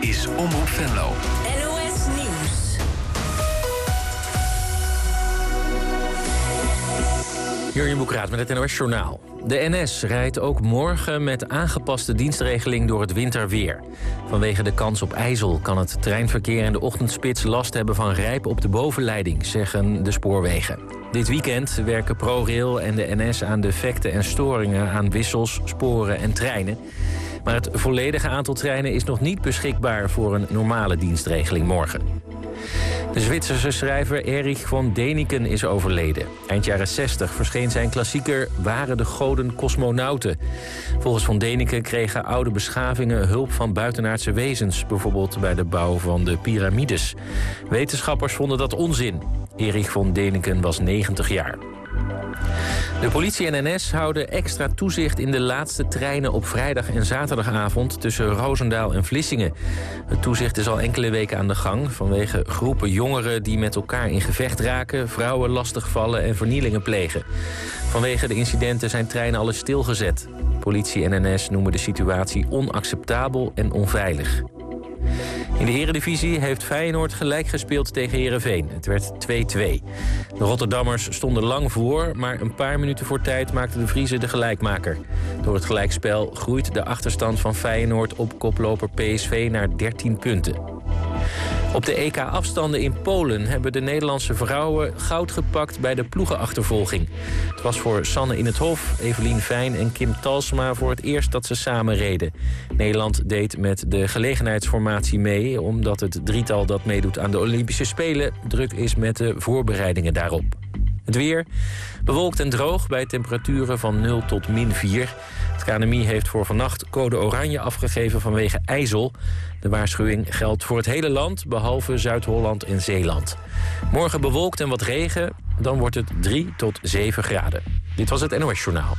is Omroep Venlo. NOS Nieuws. Jurjen Boekraat met het NOS Journaal. De NS rijdt ook morgen met aangepaste dienstregeling door het winterweer. Vanwege de kans op ijzel kan het treinverkeer in de ochtendspits last hebben van rijp op de bovenleiding, zeggen de spoorwegen. Dit weekend werken ProRail en de NS aan defecten en storingen aan wissels, sporen en treinen. Maar het volledige aantal treinen is nog niet beschikbaar voor een normale dienstregeling morgen. De Zwitserse schrijver Erich von Däniken is overleden. Eind jaren 60 verscheen zijn klassieker Waren de goden cosmonauten. Volgens von Däniken kregen oude beschavingen hulp van buitenaardse wezens, bijvoorbeeld bij de bouw van de piramides. Wetenschappers vonden dat onzin. Erich von Däniken was 90 jaar. De politie en NS houden extra toezicht in de laatste treinen op vrijdag en zaterdagavond tussen Roosendaal en Vlissingen. Het toezicht is al enkele weken aan de gang vanwege groepen jongeren die met elkaar in gevecht raken, vrouwen lastigvallen en vernielingen plegen. Vanwege de incidenten zijn treinen alles stilgezet. Politie en NS noemen de situatie onacceptabel en onveilig. In de Eredivisie heeft Feyenoord gelijk gespeeld tegen Heerenveen. Het werd 2-2. De Rotterdammers stonden lang voor, maar een paar minuten voor tijd maakte de Vriezen de gelijkmaker. Door het gelijkspel groeit de achterstand van Feyenoord op koploper PSV naar 13 punten. Op de EK-afstanden in Polen hebben de Nederlandse vrouwen goud gepakt bij de ploegenachtervolging. Het was voor Sanne in het Hof, Evelien Fijn en Kim Talsma voor het eerst dat ze samen reden. Nederland deed met de gelegenheidsformatie mee, omdat het drietal dat meedoet aan de Olympische Spelen druk is met de voorbereidingen daarop. Het weer, bewolkt en droog bij temperaturen van 0 tot -4. Het KNMI heeft voor vannacht code oranje afgegeven vanwege ijzel. De waarschuwing geldt voor het hele land, behalve Zuid-Holland en Zeeland. Morgen bewolkt en wat regen, dan wordt het 3 tot 7 graden. Dit was het NOS Journaal.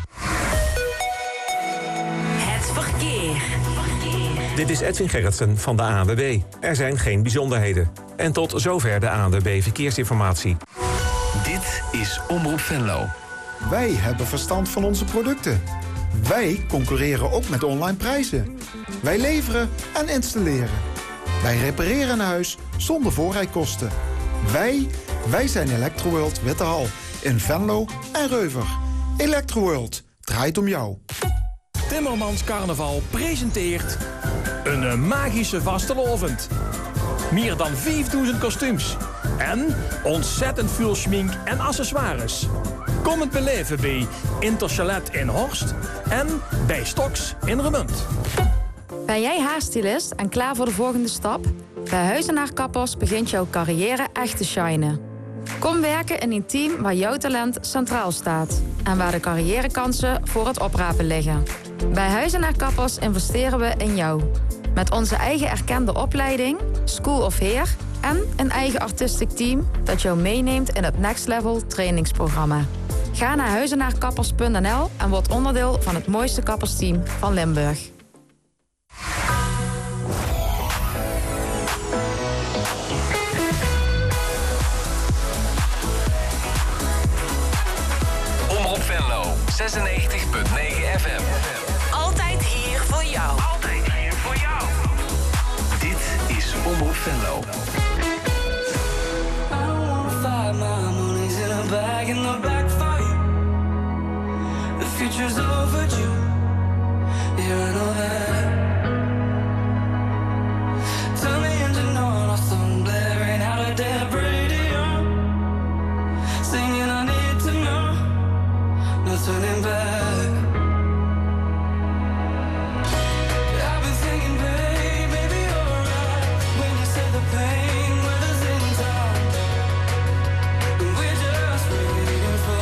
Het verkeer. Dit is Edwin Gerritsen van de ANWB. Er zijn geen bijzonderheden. En tot zover de ANWB Verkeersinformatie. Dit is Omroep Venlo. Wij hebben verstand van onze producten. Wij concurreren ook met online prijzen. Wij leveren en installeren. Wij repareren een huis zonder voorrijkosten. Wij zijn Electroworld Wittehal in Venlo en Reuver. Electroworld draait om jou. Timmermans Carnaval presenteert een magische vastelovend. Meer dan 5000 kostuums. En ontzettend veel schmink en accessoires. Kom het beleven bij Interchalet in Horst en bij Stoks in Remund. Ben jij haarstylist en klaar voor de volgende stap? Bij Huizenaar Kappers begint jouw carrière echt te shinen. Kom werken in een team waar jouw talent centraal staat. En waar de carrièrekansen voor het oprapen liggen. Bij Huizenaar Kappers investeren we in jou. Met onze eigen erkende opleiding, School of Hair en een eigen artistic team dat jou meeneemt in het Next Level trainingsprogramma. Ga naar huizenaarkappers.nl en word onderdeel van het mooiste kappersteam van Limburg. Omroep Venlo, 96.9 FM. Altijd hier voor jou. Altijd hier voor jou. Dit is Omroep Venlo. Future's overdue. Yeah, I know that. Tell me engine on, our song blaring out of that radio. Singing I need to know, no turning back. I've been thinking, babe, maybe you're right when you said the pain weathers in time. And we're just waiting for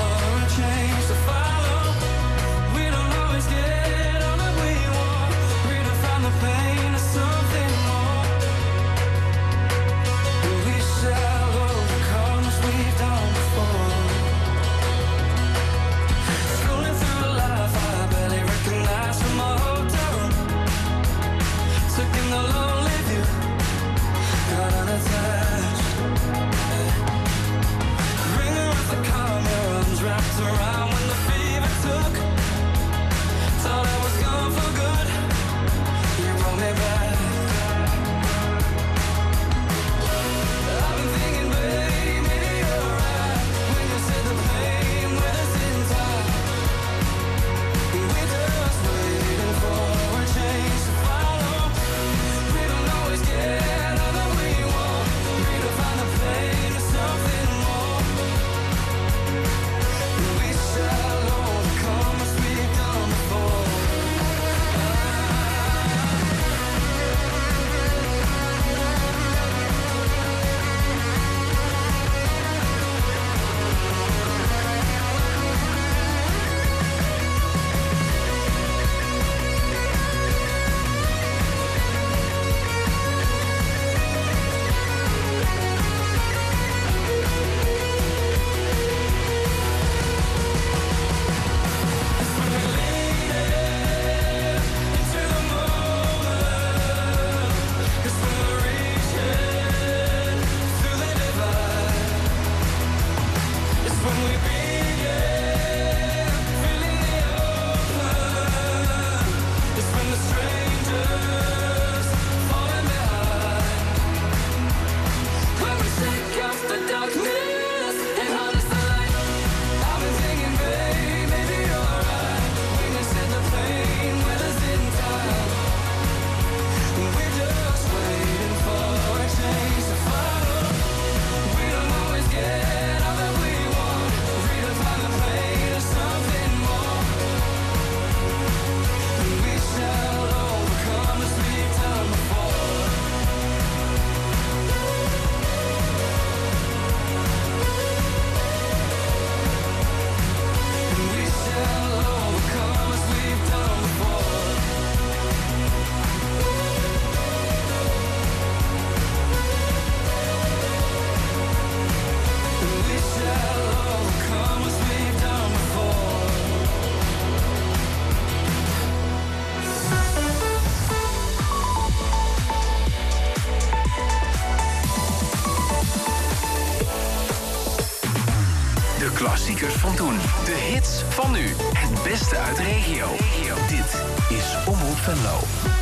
Klassiekers van toen. De hits van nu. Het beste uit de regio. Dit is Omroep Venlo.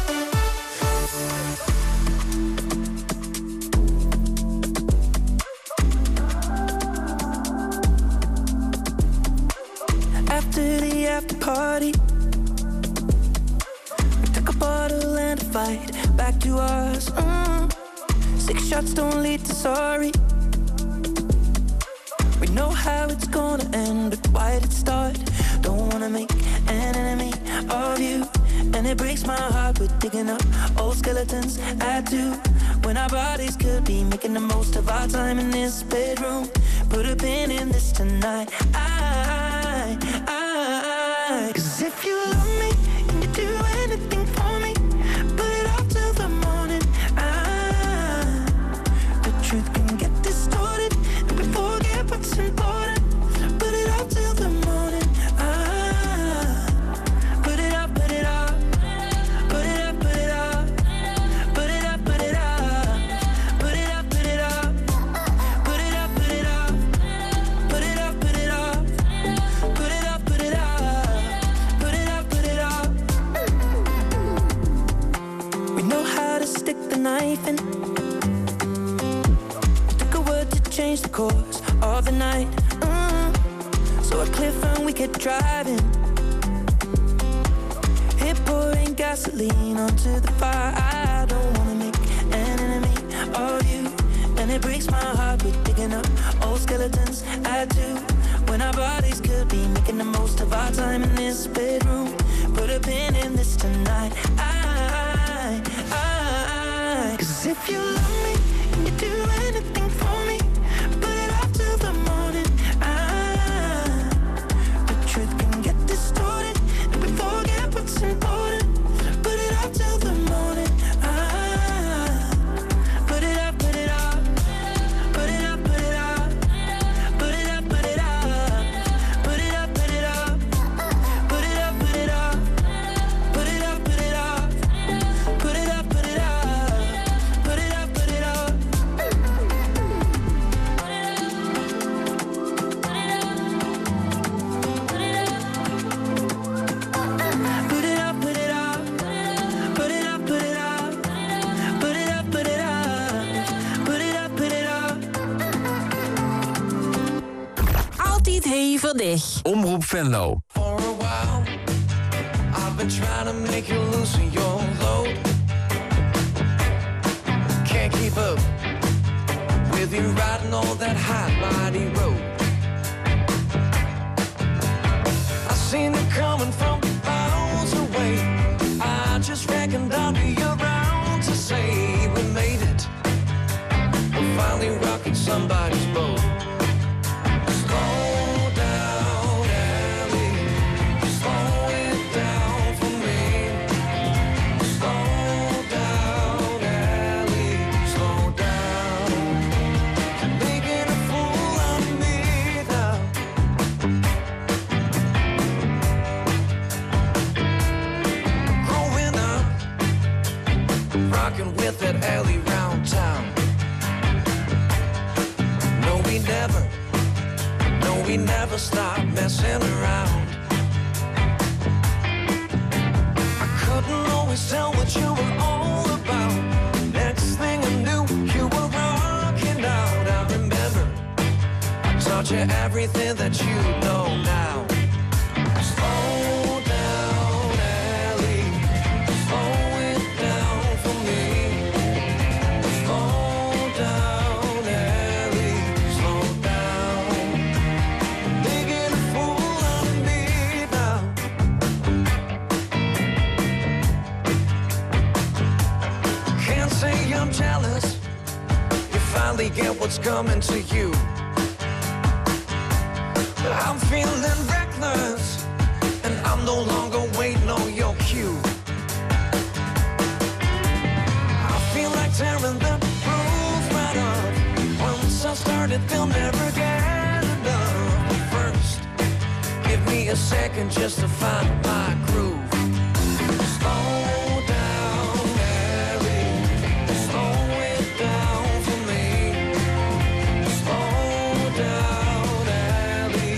After the after party, we took a bottle and a fight back to us. 6 shots don't lead to sorry. We know how it's gonna end, but why did it start? Don't wanna make an enemy of you, and it breaks my heart. We're digging up old skeletons at 2, when our bodies could be making the most of our time in this bedroom. Put a pin in this tonight. 'Cause if you love me and you do anything for me, put it off till the morning. The truth can get distorted, and we forget what's important. Put it off till the morning. Put it up, put it up. Put it up, put it up. Put it up, put it up. Put it up, put it up. Put it up, put it up. Put it up, put it up. Put it up, put it up. Put it up, put it up. We know how to stick the knife in. Took a word to change the course of the night. So a cliff and we kept driving. Hit pouring gasoline onto the fire. I don't wanna make an enemy of you, and it breaks my heart. We're digging up old skeletons at 2, when our bodies could be making the most of our time in this bedroom. Put a pin in this tonight. 'Cause if you love me and you do anything for me, put it off till the morning. The truth can get distorted, and we forget what's important. Put it off till the morning. Put it up, put it up. Put it up, put it up. Put it up, put it up. Put it up, put it up. Put it up, put it up. Put it up, put it up. Put it up, put it up. Put it up, put it up. Put it up, put it up. Put it up, put it up. Put it up, put it up. Put it up, put it up. Altijd hevig. Omroep Venlo. For a while, I've been trying to make you loosen your load. Can't keep up with you riding all that high mighty road. I seen it coming from miles away. I just reckoned I'd be around to say we made it. We're finally rocking somebody's boat. Slow down, Ellie. Slow it down for me. Slow down, Ellie. Slow down. Making a fool of me now. Growing up, rocking with that Ellie round town. No, we never stop messing around. I couldn't always tell what you were all about. Next thing I knew, you were rocking out. I remember I taught you everything that you know now. Slow down, Ellie. Slow it down for me. Slow down, Ellie. Slow down. Making a fool of me now. Can't say I'm jealous. You finally get what's coming to you. But I'm feeling reckless, and I'm no longer waiting on your cue. I feel like tearing the roof right up. Once I started, they'll never get enough. But first, give me a second just to find my groove. Slow down, Ellie. Slow it down for me. Slow down, Ellie.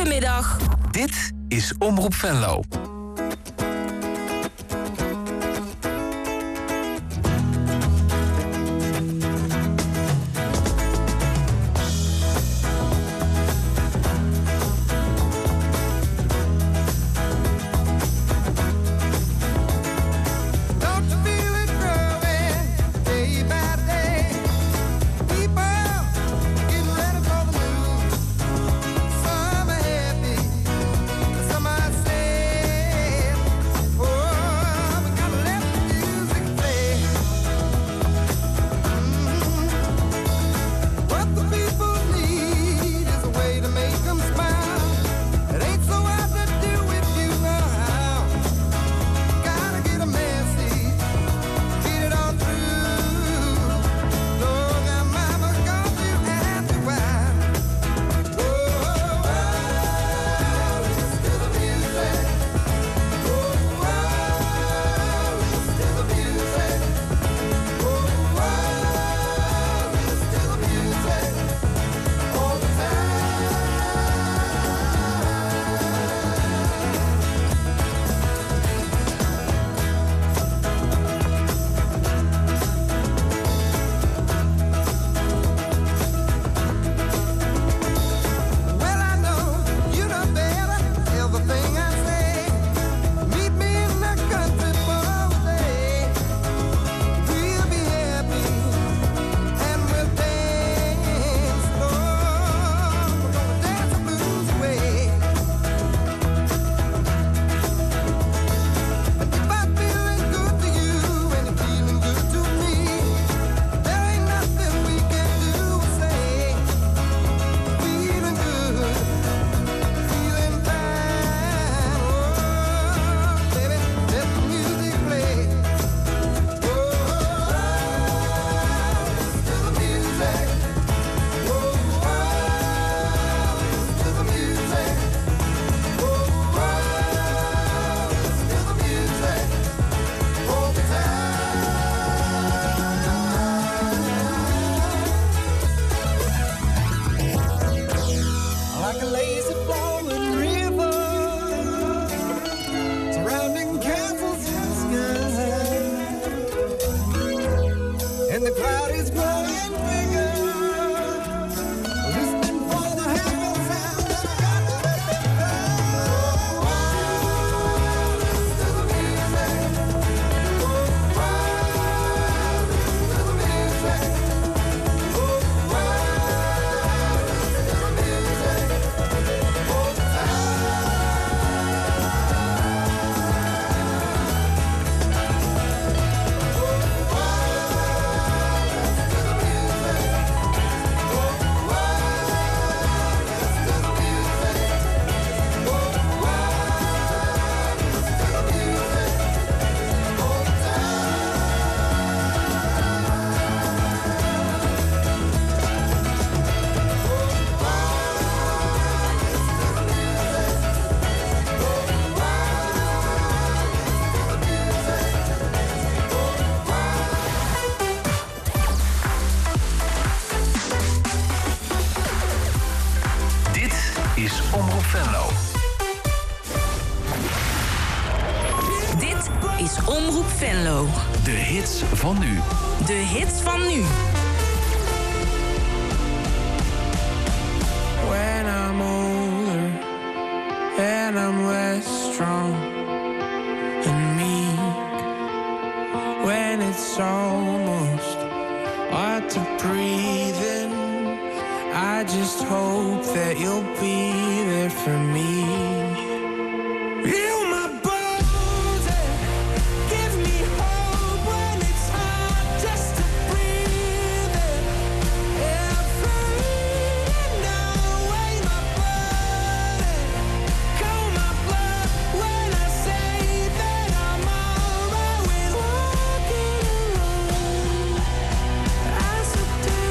Goedemiddag. Dit is Omroep Venlo. Omroep Venlo. De hits van nu. De hits van nu. When I'm older and I'm less strong and meek, when it's almost hard to breathe in, I just hope that you'll be there for me.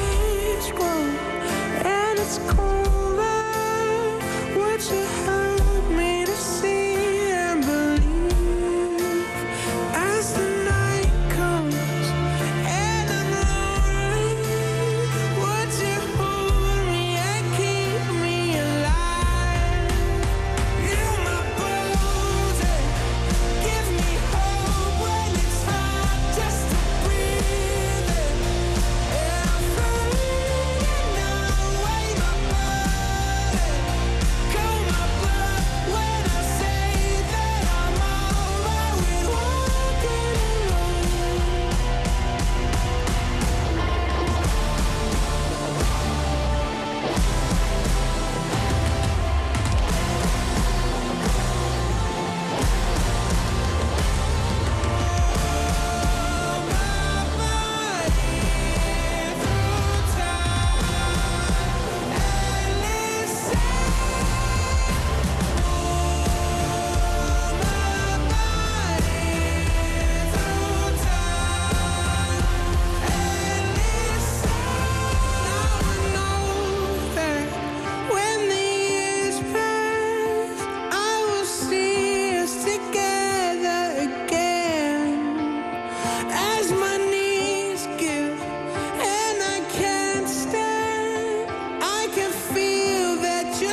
It's colder. Would you have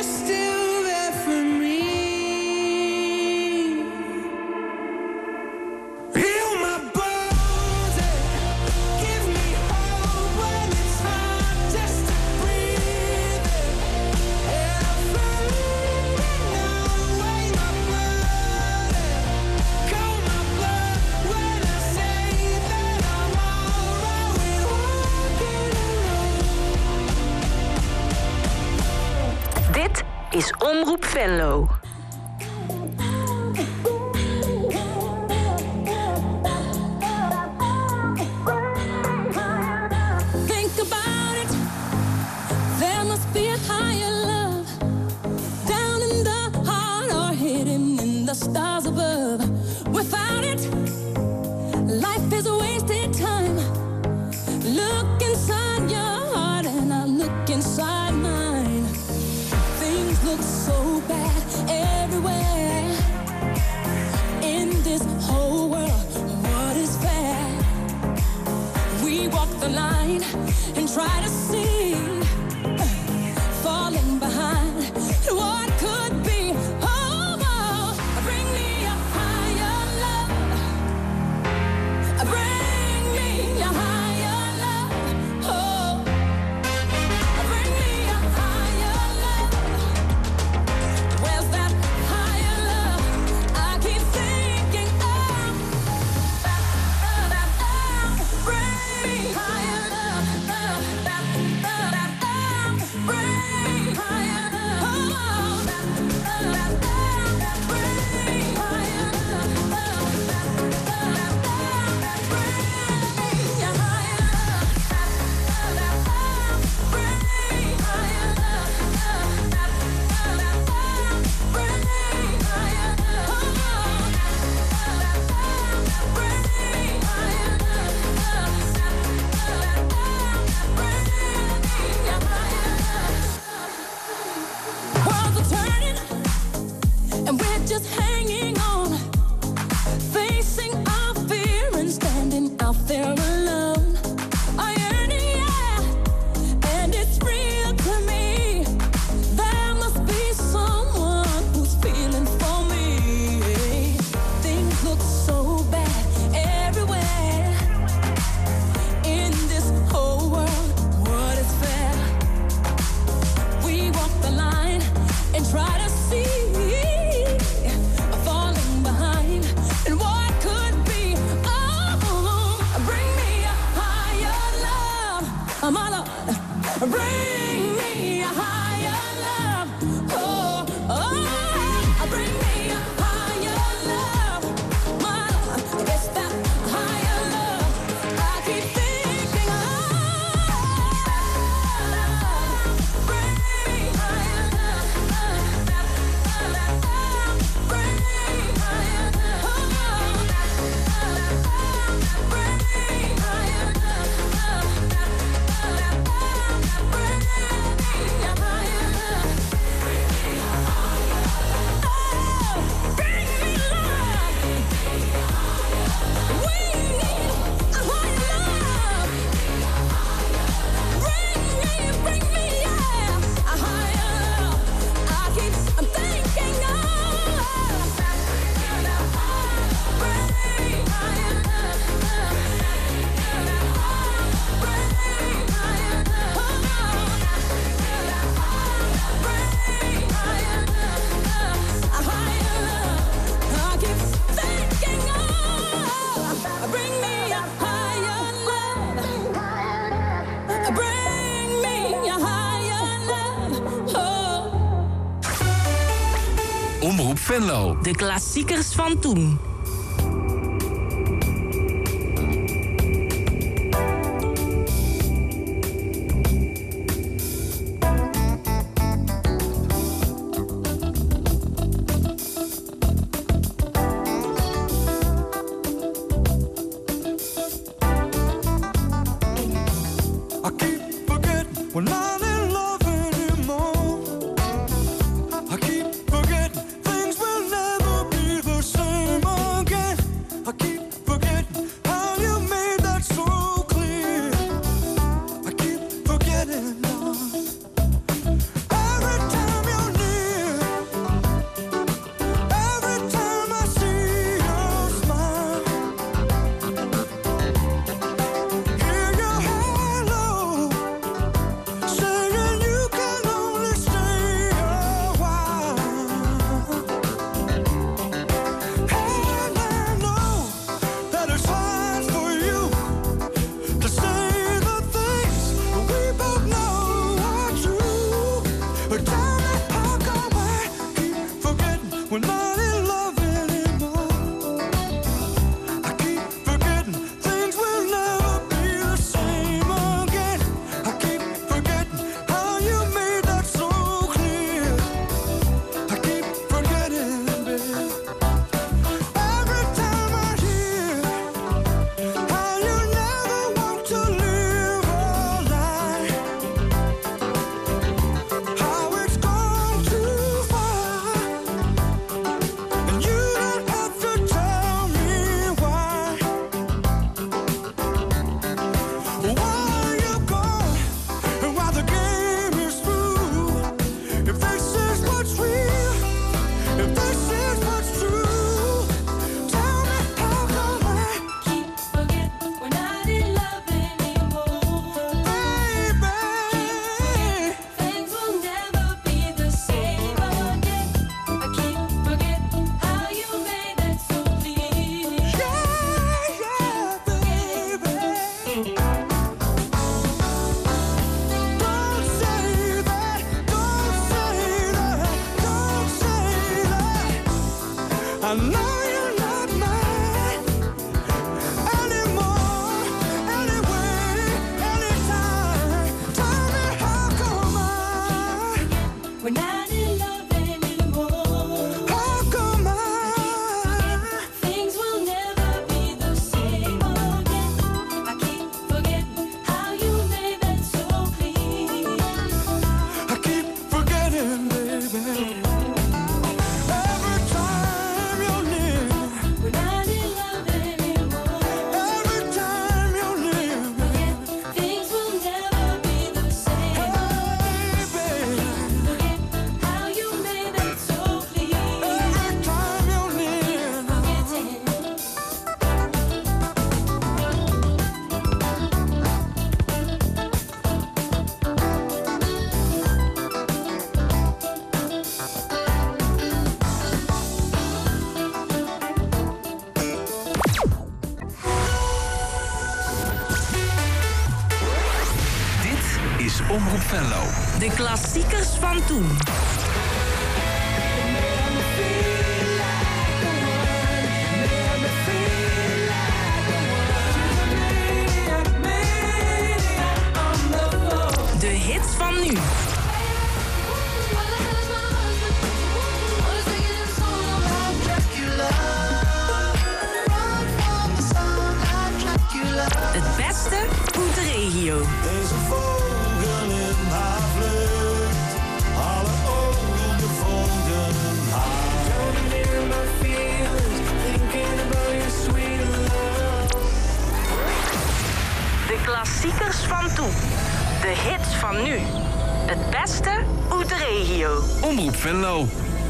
you're still there for me. Heal my body, give me hope when it's hard just to breathe it. And I'm falling now, away my blood, cool my blood when I say that I'm alright with walking alone. Dit is Omroep Venlo. Think about it. There must be a higher love down in the heart or hidden in the stars above. Without it, life is a wasted time. Look inside your heart and I look inside mine. Things look so bad everywhere in this whole world. What is fair? We walk the line and try to see, falling behind what could be. Oh, oh, bring me a higher love. Bring me a higher love. Oh, bring me a higher love. Where's that higher love? I keep thinking of. Bring me higher love. Bring me higher love. Oh, bring me higher love. Worlds are turning, and we're just hanging on, facing our fear and standing out there alone. I yearn, yeah, and it's real to me. There must be someone who's feeling for me. Things look so bad everywhere in this whole world. What is fair? We walk the line and try to see, falling behind and what could be. Oh, bring me a higher love, my Lord. Bring me a higher love. Oh, oh, bring me a higher love, my Lord. It's that higher love I keep thinking of. Bring me higher love. Bring me higher love. Bring me higher Omroep Venlo. De klassiekers van toen. Things will never be the same. Omroep Venlo. De klassiekers van toen. De hits van nu. Het beste uit de regio. Deze vogel in haar vlucht, alle ogen gevonden haar. Coming in my feelings, thinking about your sweet love. De klassiekers van toen. De hits van nu. Het beste uit de regio. Omroep Venlo.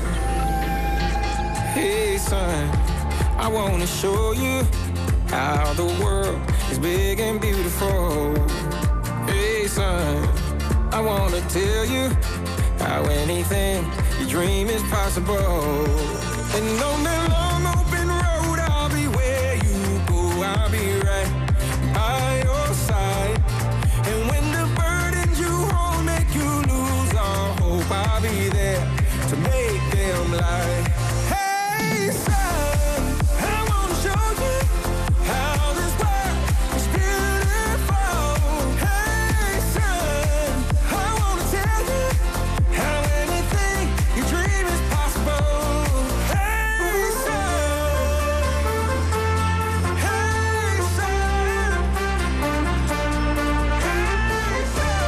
Hey son, I wanna show you how the world is big and beautiful. Hey son, I wanna tell you how anything you dream is possible. And on that long open road, I'll be where you go. I'll be right by your side. And when the burdens you hold make you lose all hope, I'll be there to make them light. Hey son, I wanna show you how this world is beautiful. Hey son, I wanna tell you how anything you dream is possible. Hey son, hey son, hey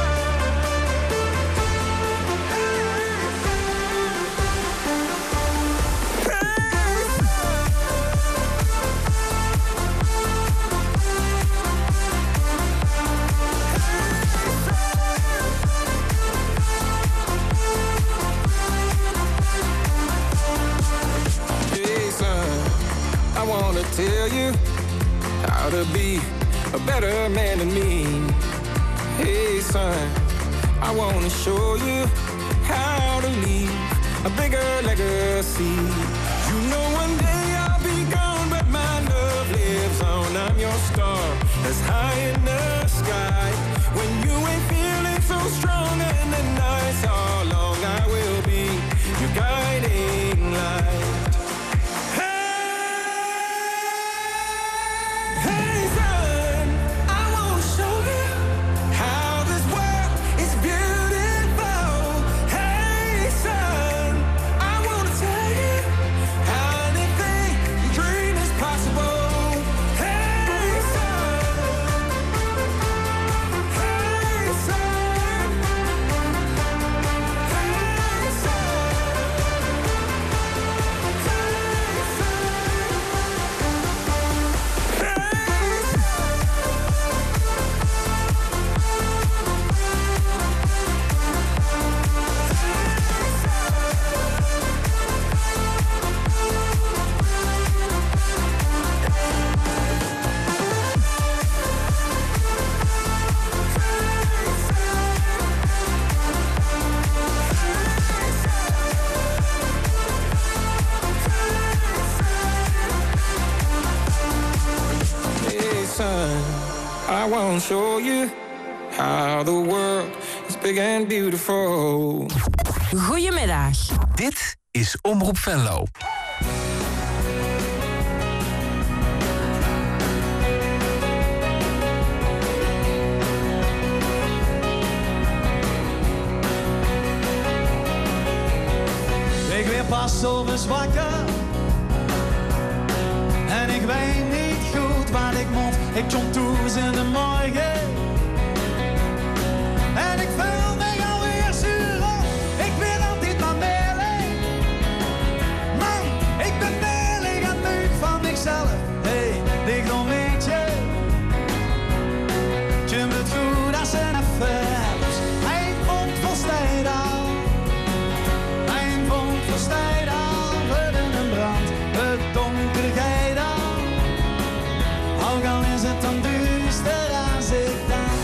Hey son, I wanna tell you how to be a better man than me. Hey son, I wanna show you how to leave a bigger legacy. You know one day I'll be gone, but my love lives on. I'm your star that's high in the sky. When you ain't feeling so strong and the nights are long, I will be your guiding light. Hey son, I wanna show you how this world is beautiful. Hey son, I wanna tell you how anything you dream is possible. Hey son, hey son, hey son, I won't show you how the world is big and beautiful. Goedemiddag. Dit is Omroep Venlo. pas zo wakker. En ik weet niet goed wat ik moet. Ik kom toe in de morgen. En ik voel me alweer zuur op. Ik ben altijd maar meelig. Man, ik ben meelig en leuk van mezelf. Hey, dik dan weet je. Je moet goed als een affairs. Hij vond volstijd al. Hij vond volstijd al. Voor een brand. Het donker geit al. Ook al is het dan duister als ik dan.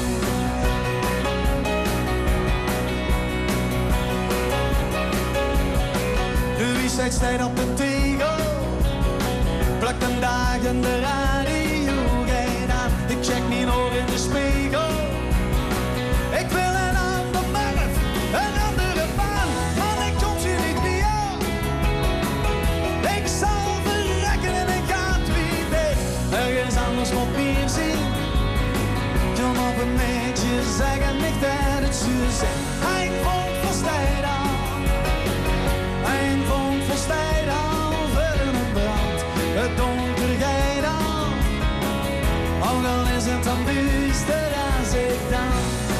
De wijsheid staat op een tegel. Plakt een dag in de radio. Geen aan. Ik check niet over in de spiegel. Ik wil een ander merk, een andere baan. Maar ik kom ze niet meer. Ik zal verrekken en ik ga het wie weet. Ergens anders moet meer zien. Kom op een beetje zeggen, niet dat het zo zegt. Hij vond volstijd al. Hij vond volstijd al. Voor een brand. Het donker geit al. Ook al is het dan duister als ik dan.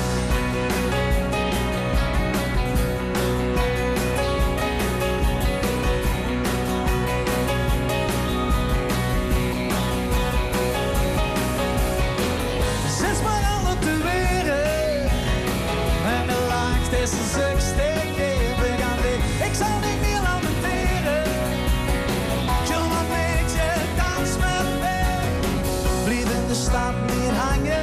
Zes maar alle te weren. En de laagste is een stuk keer. We gaan weer. Ik zal niet meer lamenteren. Kom maar met je, dans met me. Blijf in de stad niet hangen.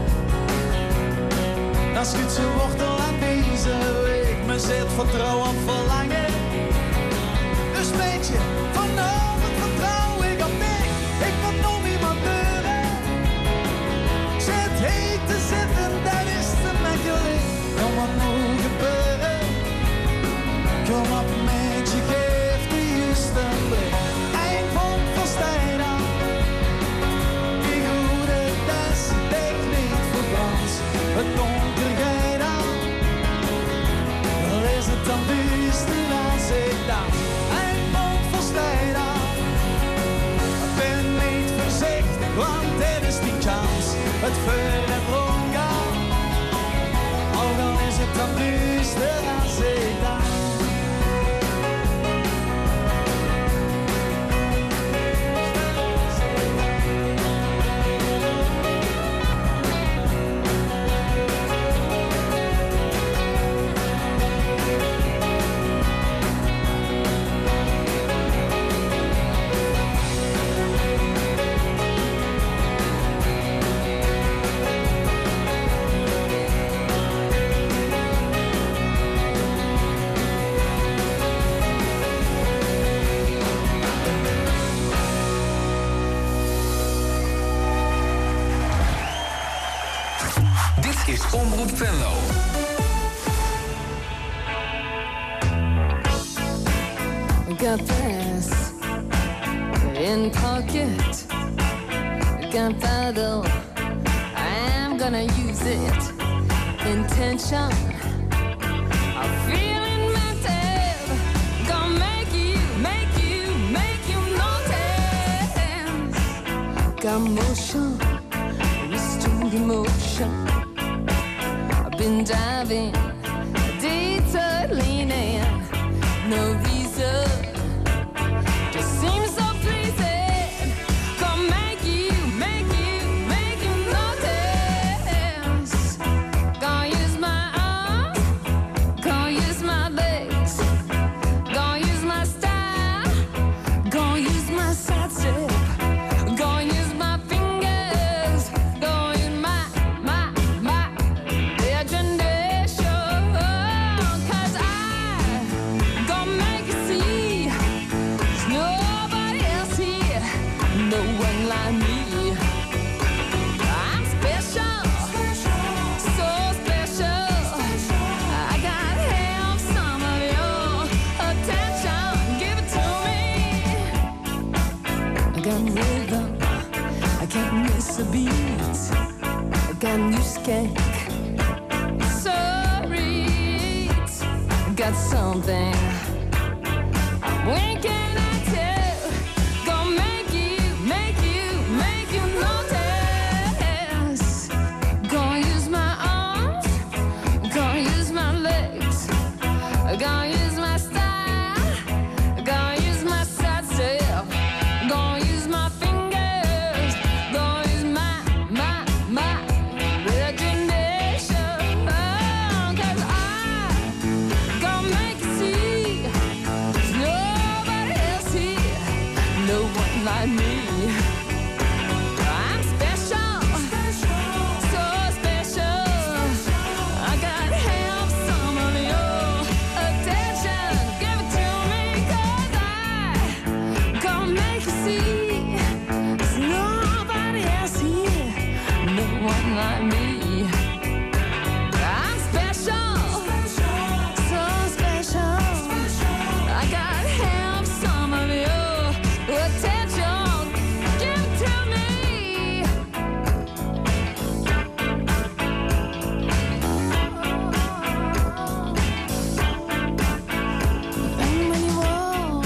Dan schudt ze wortel aan deze week. Me zit vertrouwen op verlangen. Dus weet je, vanavond vertrouw ik op mij. Ik moet nog iemand deuren. Zit heet te zitten, dat is te makkelijk. Kom wat moet gebeuren. Kom op met je, geef de juiste blik. Eind van volstijd al. Die goede des, denk niet voor brand. Het donker geit al. Al is het dan duister als ik dans. Eind van volstijd al. Ben niet voorzichtig, want dit is die kans. Het vuur en rondgaan. Ook al is het dan duister als ik dans. Dit is Omroep Venlo. Gunpowder in pocket. Gunpowder, I'm gonna use it. Intention, I'm feeling mental. Gonna make you notice. Got motion, restored emotion. I've been diving, detour leaning. No reason, just seems so pleasing. Gonna make you notice. Gonna use my like me. I'm special, so special. I gotta have some of your attention. Give it to me, 'cause I gonna make you see there's nobody else here, no one like me. I'm special, so special. I gotta have some of your attention. Give it to me. And when you walk,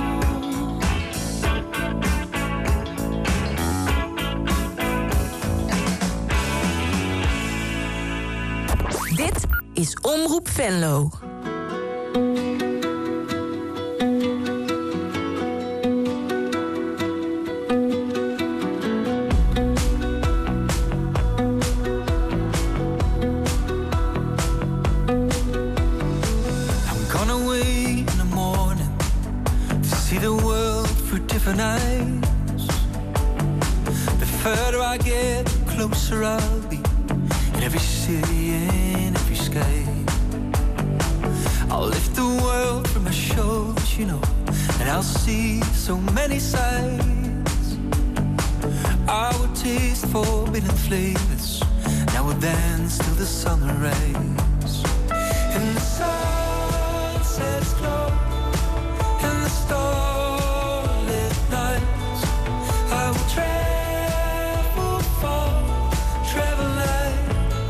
Dit is Omroep Venlo. I'm gonna wake in the morning to see the world through different eyes. The further I get, the closer I'll be in every city and every sky. I'll lift the world from my shoulders, you know, and I'll see so many sights. I will taste forbidden flavors, and I will dance till the sun rise. And the sun sets glow, and the starlit nights. I will travel far, travel light.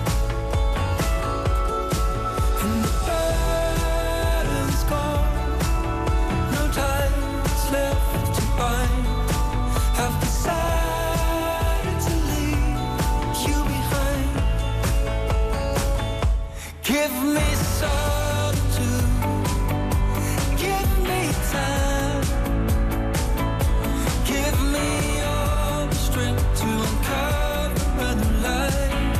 And the burden's gone, no time's left to bind. I've decided to leave you behind. Give me solitude, give me time, give me all the strength to uncover a new life.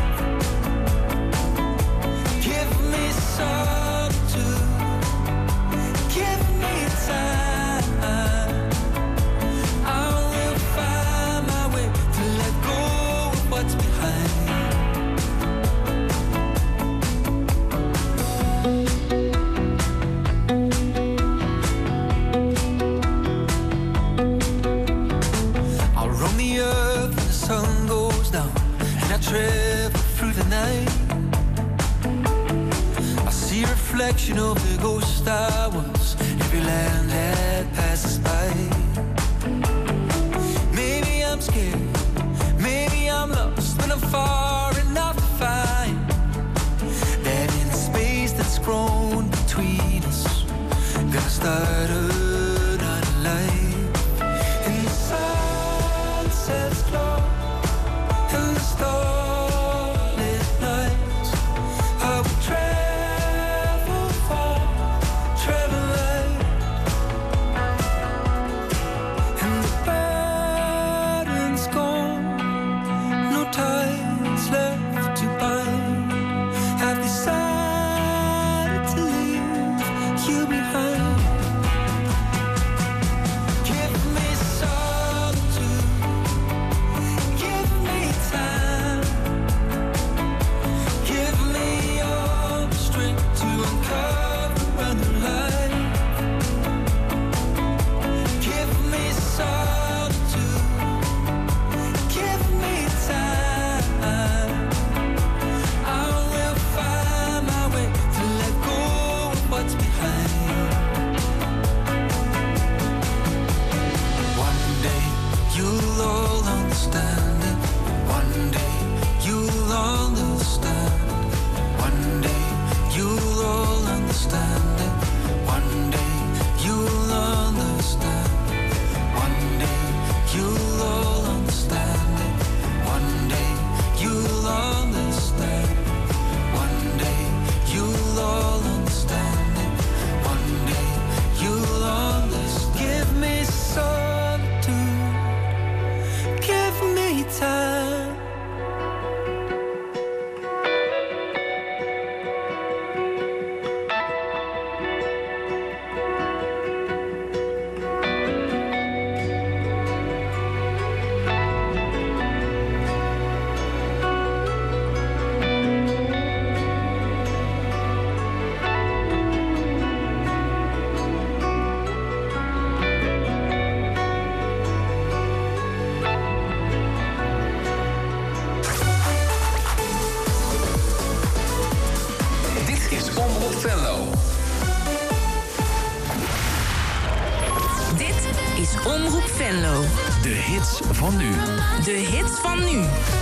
Give me solitude, give me time. I will find my way to let go of what's behind. I'll roam the earth when the sun goes down, and I travel through the night. I see a reflection of the ghost I was, every land that passes by. Maybe I'm scared, maybe I'm lost, when I'm far enough to find that in the space that's grown between us, gonna start another life. And the sun sets glow, and the starlit nights. I will travel far, travel light. And the burden's gone, no time's left to bind. I've decided to leave you behind. Omroep Venlo. De hits van nu. De hits van nu.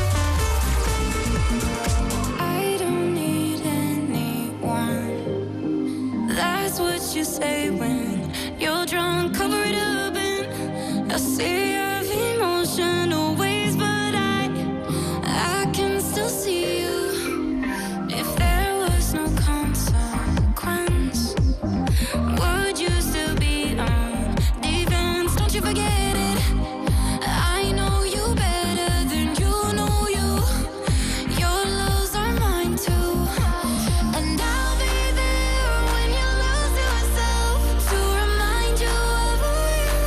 I don't need anyone. That's what you say when you're drunk. Cover it up in a sea of emotional waves, but I can still see you. If there was no consequence, would you still be on defense? Don't you forget it. I know you better than you know you. Your loves are mine too, and I'll be there when you lose yourself to remind you of who you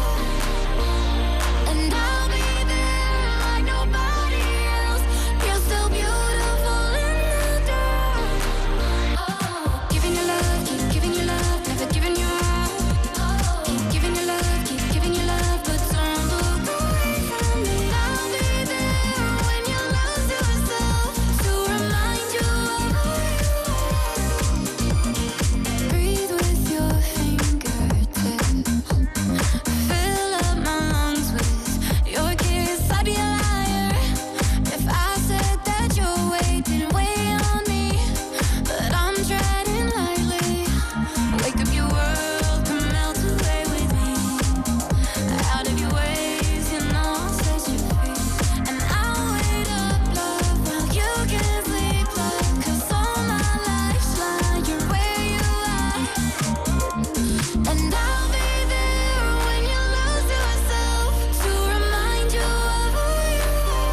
are. And I'll be there like nobody else. You're still beautiful in the dark. Oh, giving your love, keep giving your love, never giving your all. Keep giving your love, but don't look away from me. I'll be there when you lose yourself to remind you of who you are. Breathe with your fingertips. Fill up my lungs with your kiss. I'd be a liar if I said that your weight didn't weigh on me, but I'm treading lightly. Wake up, your world can melt away with me. Out of your ways, you know I'll set you free. And I'll wait up, love, while you can sleep, love. 'Cause all my life's lying where you are. And I'll be there when you lose yourself to remind you of who you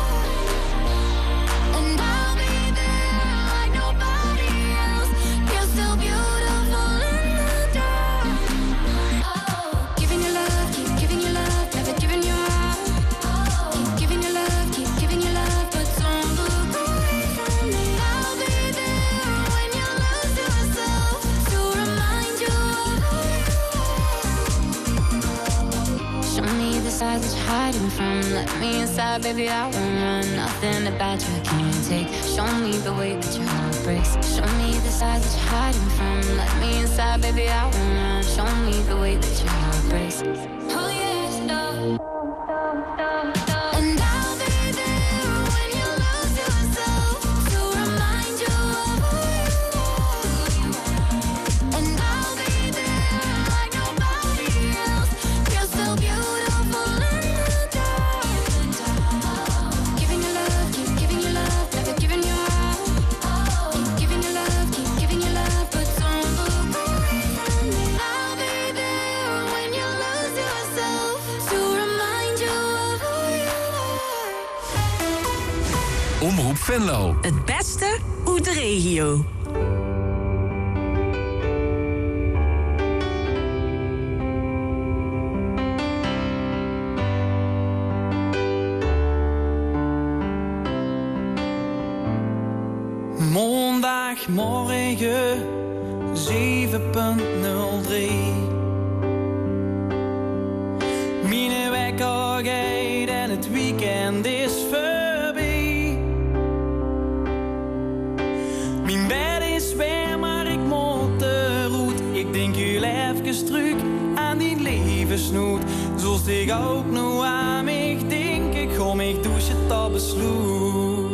are. And I'll be there like nobody else. You're still beautiful in the dark. Oh, giving your love, keep giving your love, never giving your all. Keep giving your love, but don't look away from me. I'll be there when you lose yourself to remind you of who you are. Show me the side that you're hiding from. Let me inside, baby, I won't run. Nothing about you I can't take. Show me the way that your heart breaks. Show me the side that you're hiding from. Let me inside, baby, I won't run. Show me the way that your heart breaks. Oh yes, and I'll be there when you lose yourself to remind you of who you are. And I'll be there like nobody else. You're still beautiful in the dark. Giving your love, keep giving your love, never giving your all. Keep giving your love, but don't look away from me. I'll be there when you lose yourself to remind you of who you are. Omroep Venlo. Het beste uit de regio. Maandagmorgen 7.03. Mijn wekker gaat en het weekend is voorbij. Mijn bed is weer, maar ik moet de route. Ik denk heel even terug aan die levensnoet. Zoals ik ook nog aan mij denk, ik kom ik douchen tot besloot.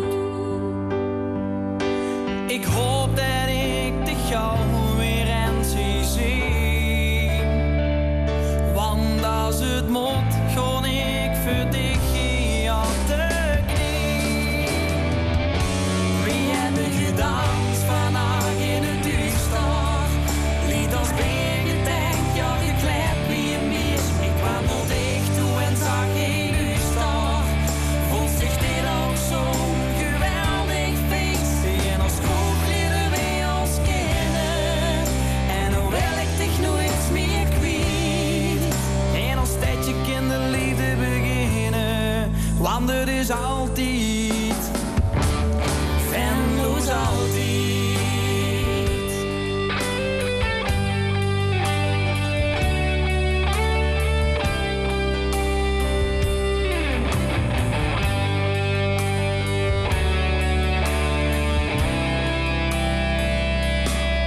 Ik hoop dat ik de gauw weer eens zie zien. Want als het moet, gewoon ik voor dich hier op de knie. Wie hebben gedanst vandaag in het duister? Liet als ben gedenkt, ja geklept wie je mis. Ik kwam nog dicht toe en zag geen duister. Vond zich dit ook zo geweldig feest. En als kooplieden wij ons kennen. En hoewel ik dich nooit meer kwijt. En als tijdje kinderliefde beginnen. Want het is altijd Venlo's altijd.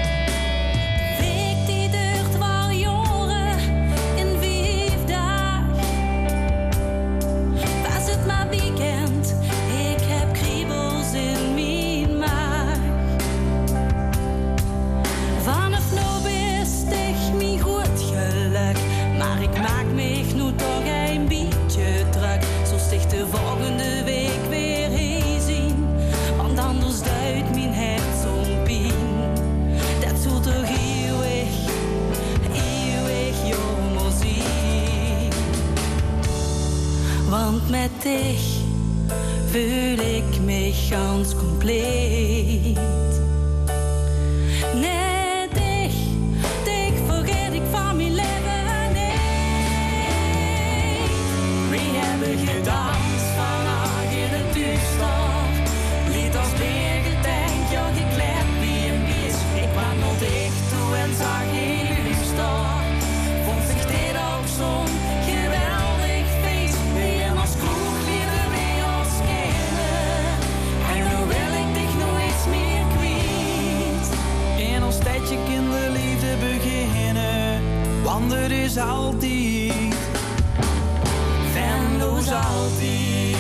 Week die deugd wel jaren in 5 dagen. want met dich voel ik me ganz compleet. Net dich vergeet ik van mijn leven niet. We hebben gedanst vandaag in het duister, liet als weer gedenkt, ja gekleed wie een bies. Ik kwam nog dicht toe en zag geen luister, vond zich dit ook zo'n geweldig feest. Weer als kroeg lieden we ons kennen, en nu wil ik dich nooit meer kwijt. In ons tijdje kinderliefde beginnen, want het is altijd venloos altijd.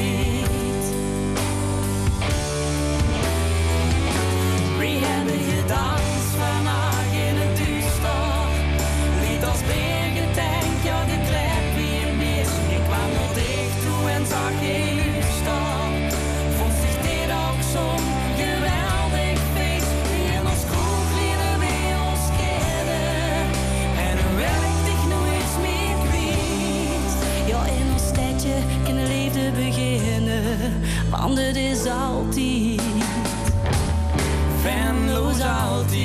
We hebben gedanst vandaag in het duister, liet als weer gedenkt, ja gekleed wie een mis. Ik kwam nog dicht toe en zag geen luister, vond zich dit ook zo'n geweldig feest. In ons kroeg leren we ons kennen, en nu wil ik dich nooit meer kwijt. Ja, in ons tijdje kunnen liefde beginnen, want het is altijd venloos altijd.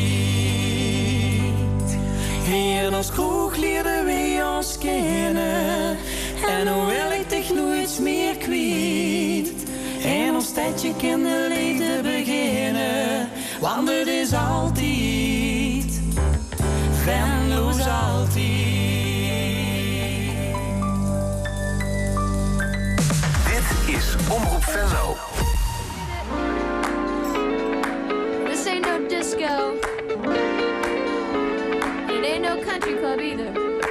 Hier als kroeg leerden we ons kennen, en nu wil ik dich nooit meer kwijt. In ons tijdje kinderliefde beginnen, want het is altijd venloos altijd. Dit is Omroep Venlo. This ain't no disco. It ain't no country club either.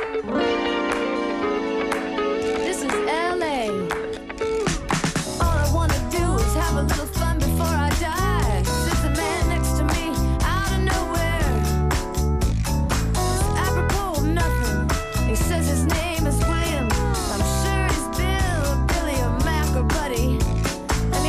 This is LA. All I wanna do is have a little fun before I die. There's a man next to me out of nowhere. Apropos of nothing. He says his name is William. I'm sure he's Bill, Billy, or Mac or Buddy. And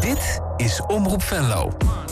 Dit is Omroep Venlo.